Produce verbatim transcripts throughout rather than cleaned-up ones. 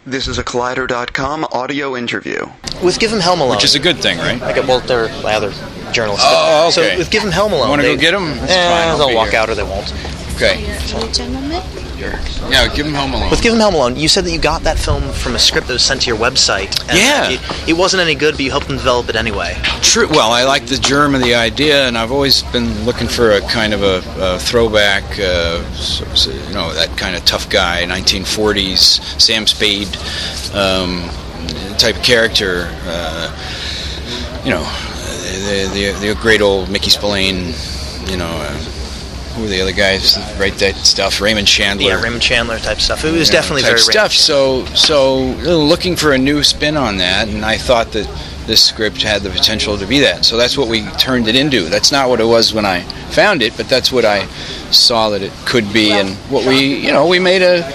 This is a Collider dot com audio interview. With Give 'em Hell Malone. Which is a good thing, right? I get, well, they're my other journalists. Oh, okay. So with Give 'em Hell Malone. Want to they, go get them? That's eh, fine. I'll they'll be walk here. out or they won't. Okay. Gentlemen? Yeah, Give 'em Hell Malone. With Give 'em Hell Malone, you said that you got that film from a script that was sent to your website. And Yeah. It, it wasn't any good, but you helped them develop it anyway. True. Well, I like the germ of the idea, and I've always been looking for a kind of a, a throwback, uh, so, so, you know, that kind of tough guy, nineteen forties, Sam Spade um, type of character. Uh, you know, the, the the great old Mickey Spillane. You know. Uh, Who were the other guys that write that stuff? Raymond Chandler. Yeah, Raymond Chandler type stuff. It was you know, definitely type very stuff. So, so looking for a new spin on that, and I thought that this script had the potential to be that. So that's what we turned it into. That's not what it was when I found it, but that's what I saw that it could be, and what we, you know, we made a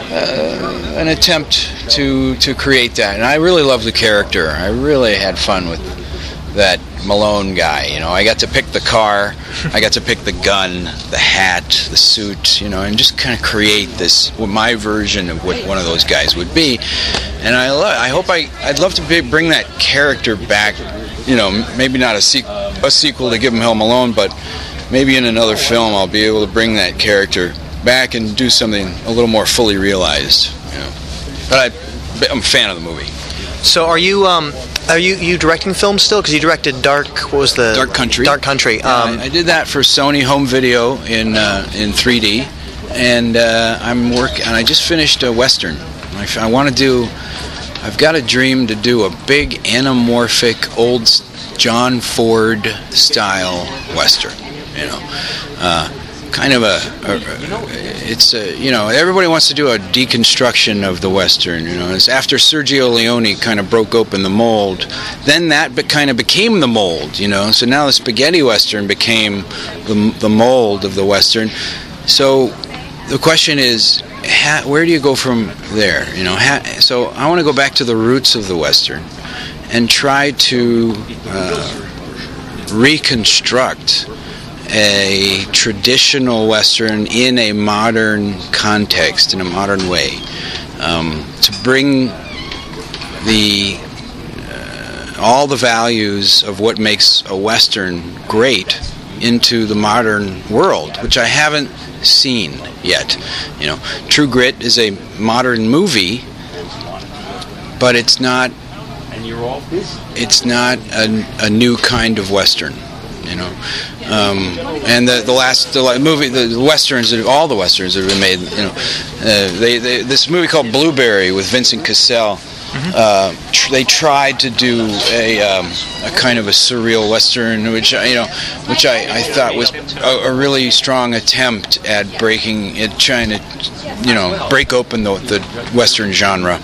uh, an attempt to to create that. And I really love the character. I really had fun with that Malone guy. You know, I got to pick the car, I got to pick the gun, the hat, the suit, you know, and just kind of create this, my version of what one of those guys would be. And I lo- I hope I, I'd love to be, bring that character back, you know, maybe not a, sequ- a sequel to Give 'em Hell Malone, but maybe in another film I'll be able to bring that character back and do something a little more fully realized, you know. But I, I'm a fan of the movie. So are you um are you you directing films still? Because you directed Dark. What was the Dark Country? Dark Country. Um, I, I did that for Sony Home Video in uh, in three D, and uh, I'm work and I just finished a western. I, I want to do. I've got a dream to do a big anamorphic old John Ford style western. You know. Uh, Kind of a, a, it's a, you know, everybody wants to do a deconstruction of the Western, you know. It's after Sergio Leone kind of broke open the mold, then that be, kind of became the mold, you know. So now the spaghetti Western became the, the mold of the Western. So the question is, ha, where do you go from there, you know? Ha, so I want to go back to the roots of the Western and try to uh, reconstruct a traditional Western in a modern context, in a modern way, um, to bring the uh, all the values of what makes a Western great into the modern world, which I haven't seen yet. You know, True Grit is a modern movie, but it's not. It's not a, a new kind of Western. You know, um, and the the last the movie, the westerns, all the westerns that have been made, you know, uh, they, they this movie called Blueberry with Vincent Cassel, mm-hmm. uh, tr- they tried to do a um, a kind of a surreal western, which you know, which I, I thought was a, a really strong attempt at breaking it, trying to, you know, break open the the western genre.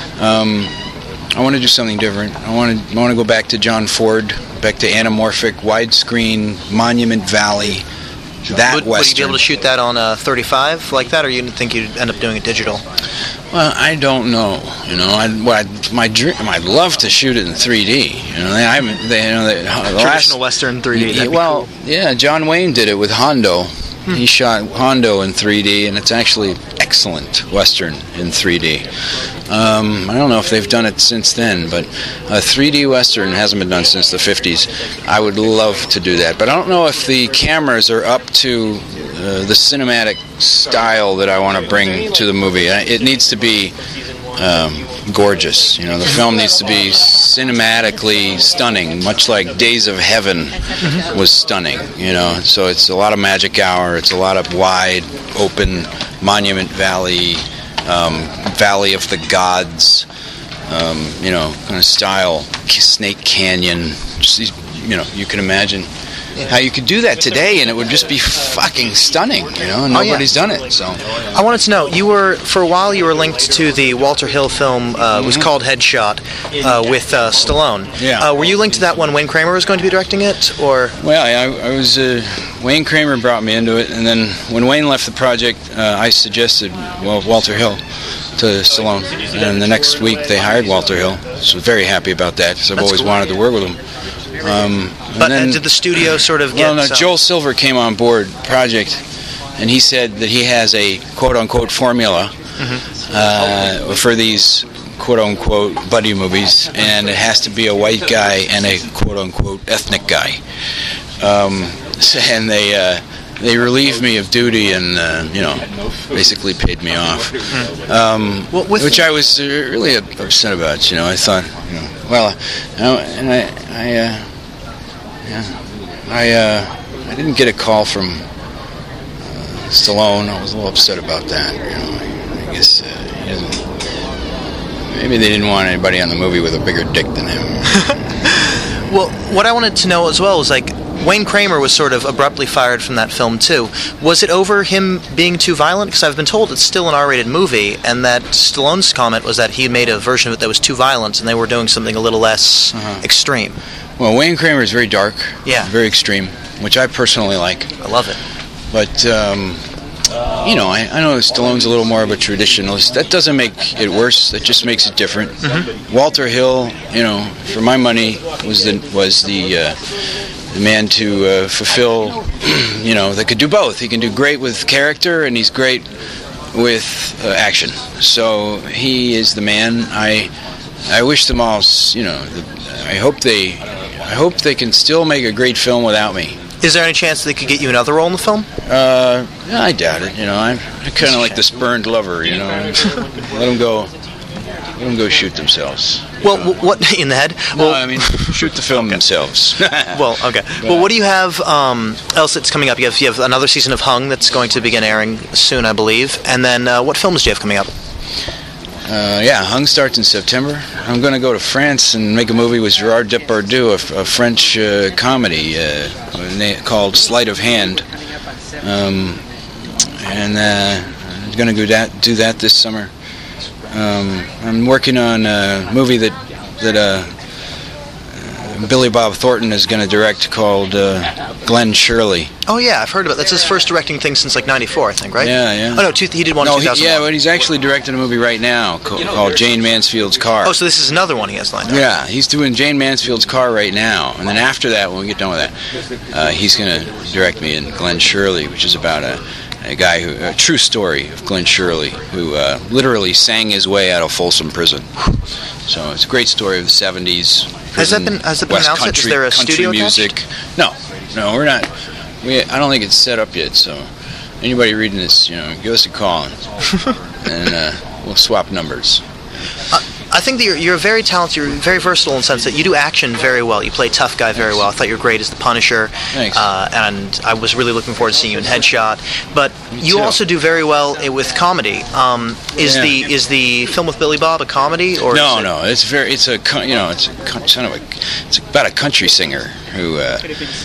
Um, I want to do something different. I want to I want to go back to John Ford, back to anamorphic, widescreen, Monument Valley, that would, Western. Would you be able to shoot that on a thirty-five like that, or you think you'd end up doing it digital? Well, I don't know. You know, I, well, I'd, my dream, I'd love to shoot it in three D. You know, they, I haven't. They, you know, they, the traditional last, Western three D. Yeah, well, cool. Yeah, John Wayne did it with Hondo. Hmm. He shot Hondo in three D, and it's actually excellent Western in three D. Um, I don't know if they've done it since then, but a three D Western hasn't been done since the fifties. I would love to do that, but I don't know if the cameras are up to uh, the cinematic style that I want to bring to the movie. It needs to be um, gorgeous. You know, the film needs to be cinematically stunning, much like Days of Heaven was stunning. You know, so it's a lot of Magic Hour. It's a lot of wide, open Monument Valley. Um, Valley of the Gods, um, you know, kind of style, Snake Canyon. Just, you know, you can imagine how you could do that today, and it would just be fucking stunning. You know, and nobody's oh, yeah. done it. So, I wanted to know, you were for a while you were linked to the Walter Hill film. Uh, mm-hmm. It was called Headshot uh, with uh, Stallone. Yeah. Uh, were you linked to that when Wayne Kramer was going to be directing it, or? Well, I, I was. Uh, Wayne Kramer brought me into it, and then when Wayne left the project, uh, I suggested well Walter Hill to Stallone, and the next week they hired Walter Hill. So very happy about that because I've That's always cool. wanted to work with him. Um, but then, did the studio sort of get? Well, no, some... Joel Silver came on board project, and he said that he has a quote-unquote formula mm-hmm. uh, for these quote-unquote buddy movies, and it has to be a white guy and a quote-unquote ethnic guy. Um, and they uh, they relieved me of duty and uh, you know basically paid me off, um, well, which I was uh, really upset about. You know, I thought, you know, well, uh, and I I uh, yeah, I uh, I didn't get a call from uh, Stallone. I was a little upset about that. You know, I, I guess uh, he doesn't. Maybe they didn't want anybody on the movie with a bigger dick than him. Well, what I wanted to know as well is, like, Wayne Kramer was sort of abruptly fired from that film, too. Was it over him being too violent? Because I've been told it's still an R-rated movie, and that Stallone's comment was that he made a version of it that was too violent, and they were doing something a little less uh-huh. extreme. Well, Wayne Kramer is very dark, yeah, very extreme, which I personally like. I love it. But, um... you know, I, I know Stallone's a little more of a traditionalist. That doesn't make it worse. That just makes it different. Mm-hmm. Walter Hill, you know, for my money, was the was the, uh, the man to uh, fulfill, you know, that could do both. He can do great with character, and he's great with uh, action. So he is the man. I I wish them all, you know, the, I hope they I hope they can still make a great film without me. Is there any chance they could get you another role in the film? Uh, I doubt it. You know, I'm kind of like the spurned lover. You know, let them go, let them go shoot themselves. Well, uh, what in the head? No, well, I mean shoot the film okay. themselves. Well, okay. But, well, what do you have um, else that's coming up? You have you have another season of Hung that's going to begin airing soon, I believe. And then uh, what films do you have coming up? Uh, yeah, Hung starts in September. I'm going to go to France and make a movie with Gerard Depardieu, a, a French uh, comedy uh, called Sleight of Hand. Um, and uh, I'm going to do that, do that this summer. Um, I'm working on a movie that that uh, Billy Bob Thornton is going to direct called uh, Glenn Shirley. Oh yeah, I've heard about that. That's his first directing thing since like ninety-four, I think, right? Yeah, yeah. Oh no, two, he did one no, in two thousand one. He, yeah, but he's actually directing a movie right now called, called Jane Mansfield's Car. Oh, so this is another one he has lined up. Yeah, he's doing Jane Mansfield's Car right now, and then after that, when we get done with that, uh, he's going to direct me in Glenn Shirley, which is about a, a guy who, a true story of Glenn Shirley, who uh, literally sang his way out of Folsom Prison. So it's a great story of the seventies. Has that been has it been West announced? Country, Is there a country studio music? attached? No, no, we're not. We I don't think it's set up yet. So anybody reading this, you know, give us a call and, and uh, we'll swap numbers. Uh, I think that you're, you're very talented. You're very versatile in the sense that you do action very well. You play tough guy very well. I thought you were great as the Punisher. Thanks. Uh, and I was really looking forward to seeing you in Headshot. But Me you too. also do very well with comedy. Um, is Yeah. the is the film with Billy Bob a comedy or No, is it- no, it's very, it's a, co- you know, it's a co- kind of a, it's about a country singer who, uh,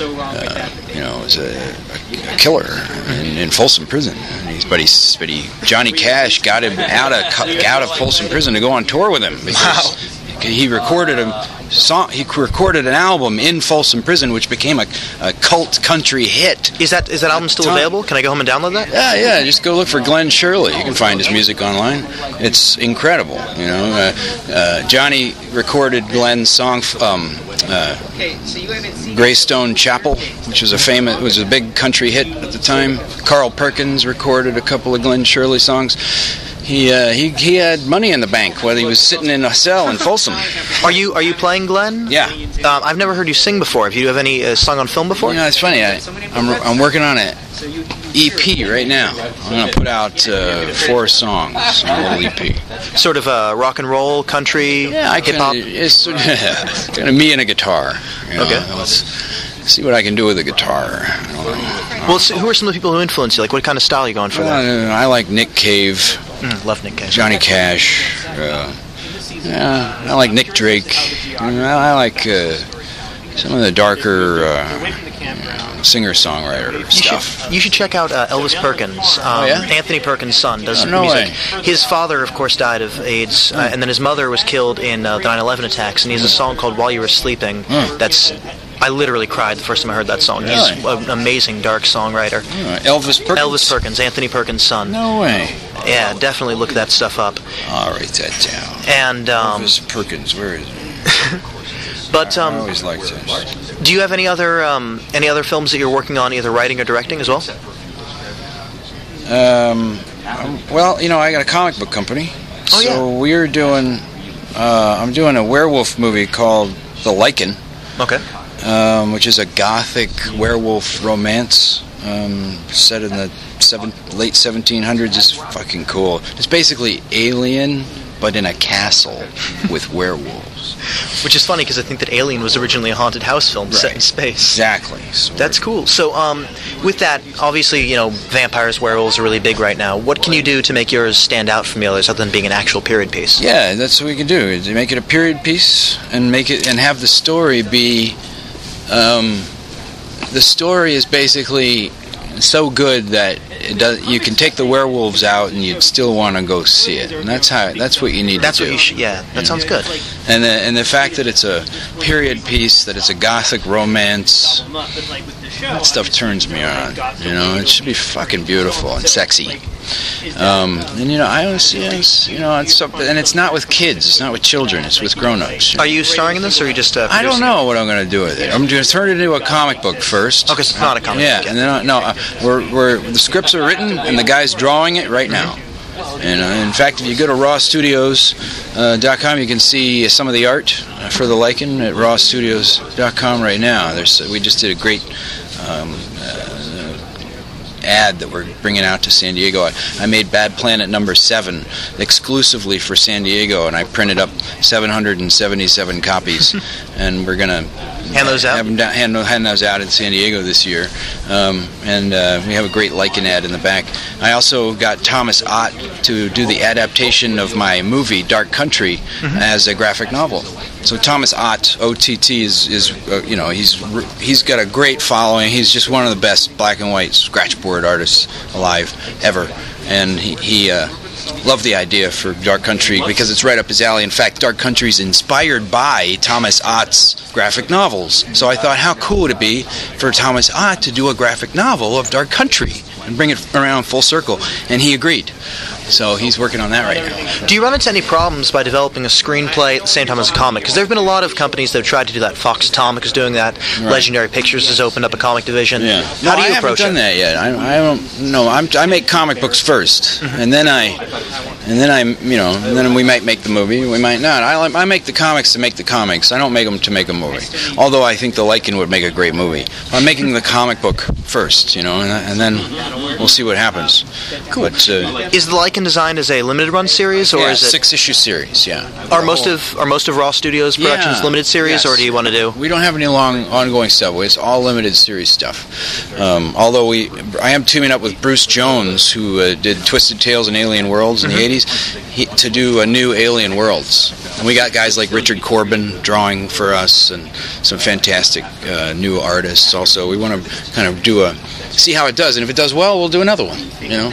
uh, you know, is a, a, a killer in, in Folsom Prison. And he's, but he's, but he, Johnny Cash got him out of co- out of Folsom Prison to go on tour with him because he recorded a song. He recorded an album in Folsom Prison, which became a, a cult country hit. Is that is that album still Tom- available? Can I go home and download that? Yeah, yeah. Just go look for Glenn Shirley. You can find his music online. It's incredible. You know, uh, uh, Johnny recorded Glenn's song, um, uh, Greystone Chapel, which was a famous, was a big country hit at the time. Carl Perkins recorded a couple of Glenn Shirley songs. He uh, he he had money in the bank while he was sitting in a cell in Folsom. Are you are you playing Glenn? Yeah. Um, I've never heard you sing before. Have you have any uh, sung on film before? You know, it's funny. I, I'm I'm working on an E P right now. I'm going to put out uh, four songs on a little E P. Sort of uh, rock and roll, country, Yeah, I hip can. hop. It's yeah, kind of me and a guitar. You know, Okay. Let's see what I can do with a guitar. I don't know. Well, so who are some of the people who influence you? Like, what kind of style are you going for there? Uh, I like Nick Cave, Mm, love Nick Cave. Johnny Cash. Uh, yeah, I like Nick Drake. I, I like uh, some of the darker uh, singer-songwriter You stuff. should, you should check out uh, Elvis Perkins. Um, Oh, yeah? Anthony Perkins' son does Oh, no music. way. His father, of course, died of AIDS, uh, and then his mother was killed in uh, the nine eleven attacks. And he has a song called "While You Were Sleeping." Hmm. That's I literally cried the first time I heard that song. He's Really? an amazing dark songwriter. Uh, Elvis Perkins. Elvis Perkins, Anthony Perkins' son. No way. Yeah, definitely look that stuff up. I'll write that down. And um, Elvis Perkins, where is it? but I um, always liked this. do you have any other um, any other films that you're working on, either writing or directing as well? Um, Um, well, you know, I got a comic book company, Oh, so yeah. we're doing. Uh, I'm doing a werewolf movie called The Lycan, Okay. um, which is a gothic werewolf romance um, set in the seven, late seventeen hundreds. It's fucking cool. It's basically Alien, but in a castle with werewolves. Which is funny because I think that Alien was originally a haunted house film set in Right. space. Exactly. So That's cool. So, um, with that, obviously, you know, vampires, werewolves are really big right now. What can you do to make yours stand out from the others, other than being an actual period piece? Yeah, that's what we can do. Is make it a period piece and make it and have the story be. Um, the story is basically so good that it does. You can take the werewolves out and you'd still want to go see it. And that's how. That's what you need That's to what do. you should. Yeah, that sounds good. And the and the fact that it's a period piece, that it's a gothic romance, that stuff turns me on. You know, it should be fucking beautiful and sexy. Um, and you know, I always, yes, you know, it's so, and it's not with kids, it's not with children, it's with grown-ups. Are you starring in this, or are you just? Uh, I don't producing? know what I'm going to do with it. I'm going to turn it into a comic book first. Okay, so it's not a comic Yeah, book yet. and then uh, no, uh, we're, we're the scripts are written and the guy's drawing it right now. And uh, in fact, if you go to raw studios dot com, you can see some of the art for the Lycan at raw studios dot com right now. There's we just did a great um, uh, ad that we're bringing out to San Diego. I, I made Bad Planet number seven exclusively for San Diego, and I printed up seven hundred seventy-seven copies, and we're gonna Hand those out? Have them down, hand, hand those out in San Diego this year, um, and uh, we have a great Lycan ad in the back. I also got Thomas Ott to do the adaptation of my movie Dark Country mm-hmm. as a graphic novel. So Thomas Ott, O T T, is, is uh, you know, he's he's got a great following. He's just one of the best black and white scratchboard artists alive ever, and he. he uh, Love the idea for Dark Country because it's right up his alley. In fact, Dark Country is inspired by Thomas Ott's graphic novels. So I thought, how cool would it be for Thomas Ott to do a graphic novel of Dark Country and bring it around full circle? And he agreed. So he's working on that right now. Do you run into any problems by developing a screenplay at the same time as a comic? Because there have been a lot of companies that have tried to do that. Fox Atomic is doing that. Right. Legendary Pictures has opened up a comic division. Yeah. How no, do you I approach haven't done it? that yet. I, I don't. No, I'm, I make comic books first, mm-hmm. and then I, and then I, you know, and then we might make the movie. We might not. I, I make the comics to make the comics. I don't make them to make a movie. Although I think the Lycan would make a great movie. I'm making the comic book first, you know, and, and then we'll see what happens. Cool. But, uh, is the Lycan designed as a limited run series, or yeah, is it six issue series? Yeah. Are most of are most of Raw Studios productions Yeah, limited series, yes. or do you want to do? We don't have any long ongoing stuff. It's all limited series stuff. Um, although we, I am teaming up with Bruce Jones, who uh, did Twisted Tales and Alien Worlds in mm-hmm. the eighties, he, to do a new Alien Worlds. And we got guys like Richard Corbin drawing for us, and some fantastic uh, new artists. Also, we want to kind of do a see how it does, and if it does well, we'll do another one. You know,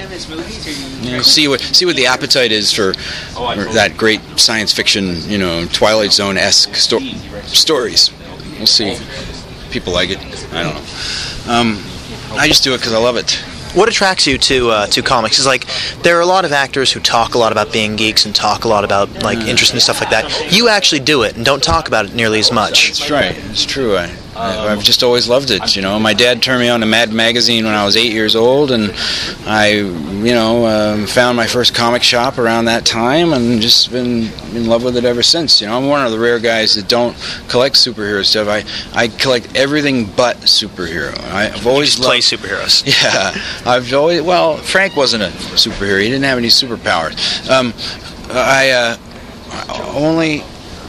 you know see what see what the appetite is for, for that great science fiction, you know, Twilight Zone-esque sto- stories. We'll see. People like it. I don't know. Um, I just do it because I love it. What attracts you to uh, to comics is like there are a lot of actors who talk a lot about being geeks and talk a lot about like interesting stuff like that. You actually do it and don't talk about it nearly as much. That's right. It's true. I, I, I've just always loved it. You know, my dad turned me on to Mad Magazine when I was eight years old, and I, you know, um, found my first comic shop around that time, and just been in love with it ever since. You know, I'm one of the rare guys that don't collect superhero stuff. I, I collect everything but superhero. I, I've always you just play loved, superheroes. Yeah, I've always. Well, Frank wasn't a superhero. He didn't have any superpowers. Um, I uh, only.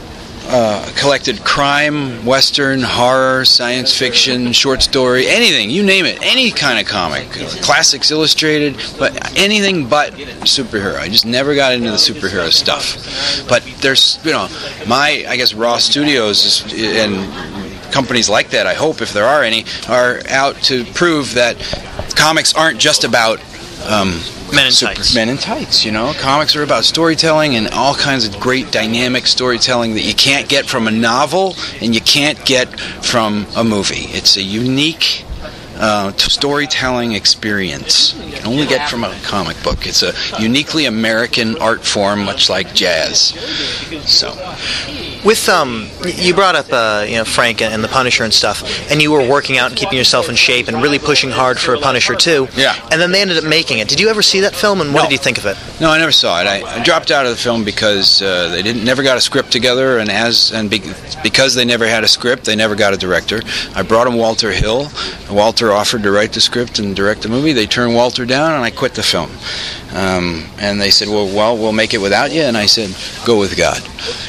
Uh, collected crime, western, horror, science fiction, short story, anything, you name it, any kind of comic, classics, illustrated, but anything but superhero. I just never got into the superhero stuff. But there's, you know, my, I guess, Raw Studios is, and companies like that, I hope, if there are any, are out to prove that comics aren't just about um, Men in Super, tights. Men in tights, you know. Comics are about storytelling and all kinds of great dynamic storytelling that you can't get from a novel and you can't get from a movie. It's a unique uh, t- storytelling experience you can only get from a comic book. It's a uniquely American art form, much like jazz. So, with um, you brought up uh, you know Frank and the Punisher and stuff, and you were working out and keeping yourself in shape and really pushing hard for Punisher too. Yeah. And then they ended up making it. Did you ever see that film, and what No. did you think of it? No, I never saw it. I, I dropped out of the film because uh, they didn't never got a script together, and as and be, because they never had a script, they never got a director. I brought him Walter Hill. Walter offered to write the script and direct the movie. They turned Walter down, and I quit the film. Um, and they said, "Well, well, we'll make it without you." And I said, "Go with God."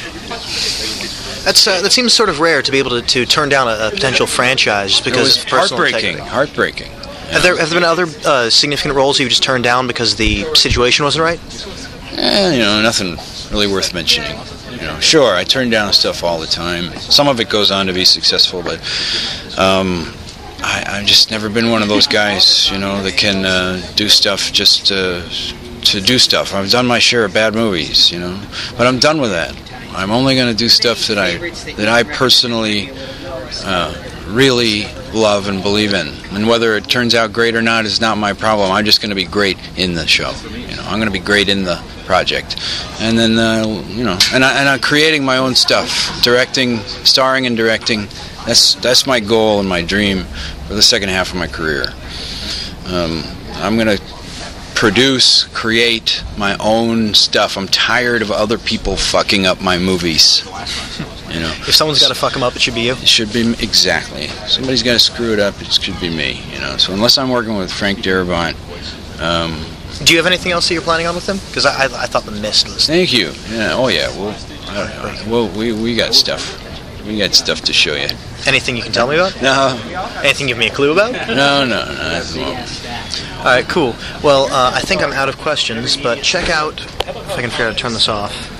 That's uh, that seems sort of rare to be able to, to turn down a, a potential franchise just It because was of personal heartbreaking. integrity. Heartbreaking. Have there have there been other uh, significant roles you just turned down because the situation wasn't right? Eh, you know, nothing really worth mentioning. You know, sure, I turn down stuff all the time. Some of it goes on to be successful, but um, I, I've just never been one of those guys, you know, that can uh, do stuff just to, to do stuff. I've done my share of bad movies, you know, but I'm done with that. I'm only going to do stuff that I that I personally uh, really love and believe in. And whether it turns out great or not is not my problem. I'm just going to be great in the show. You know, I'm going to be great in the project. And then, uh, you know, and, I, and I'm creating my own stuff, directing, starring and directing. That's that's my goal and my dream for the second half of my career. Um, I'm going to produce, create my own stuff. I'm tired of other people fucking up my movies. You know, If someone's got to fuck them up, it should be you. it should be exactly. Somebody's got to screw it up. It should be me. You know. So unless I'm working with Frank Darabont, um, Do you have anything else that you're planning on with him? Because I, I I thought The Mist was. thank you. Yeah. Oh yeah. Well, uh, well, we we got stuff. We got stuff to show you. Anything you can tell me about? No, Anything you give me a clue about? no, no, no. At the moment. All right, cool. Well, uh, I think I'm out of questions, but check out if I can figure out how to turn this off.